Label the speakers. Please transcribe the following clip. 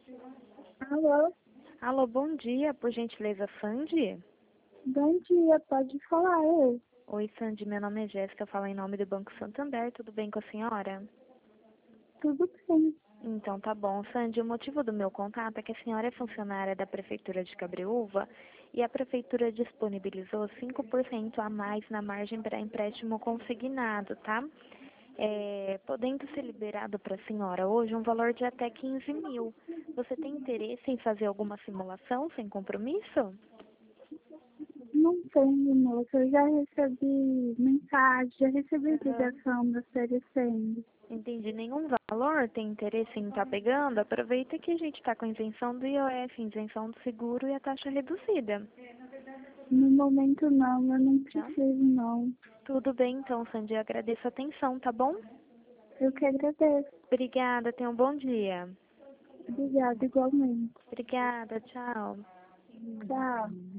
Speaker 1: Alô,
Speaker 2: Alô, bom dia, por gentileza, Sandy?
Speaker 1: bom dia, pode falar, eu.
Speaker 2: Oi, Sandy, meu nome é Jéssica, eu falo em nome do Banco Santander, tudo bem com a senhora?
Speaker 1: Tudo bem.
Speaker 2: Então tá bom, Sandy, o motivo do meu contato é que a senhora é funcionária da Prefeitura de Cabreúva e a Prefeitura disponibilizou 5% a mais na margem para empréstimo consignado, tá? Podendo ser liberado para a senhora hoje um valor de até 15 mil. Você tem interesse em fazer alguma simulação sem compromisso?
Speaker 1: Não tenho, moça, eu já recebi mensagem, já recebi
Speaker 2: Aham.
Speaker 1: ligação da oferecendo.
Speaker 2: Entendi. Nenhum valor tem interesse em estar pegando? Aproveita que a gente está com isenção do IOF, isenção do seguro e a taxa reduzida,
Speaker 1: No momento não, eu não
Speaker 2: tá?
Speaker 1: preciso não.
Speaker 2: Tudo bem, então, Sandy. Eu agradeço a atenção, tá bom?
Speaker 1: Eu que agradeço.
Speaker 2: Obrigada. Tenha um bom dia.
Speaker 1: Obrigada, igualmente.
Speaker 2: Obrigada. Tchau.
Speaker 1: Tchau.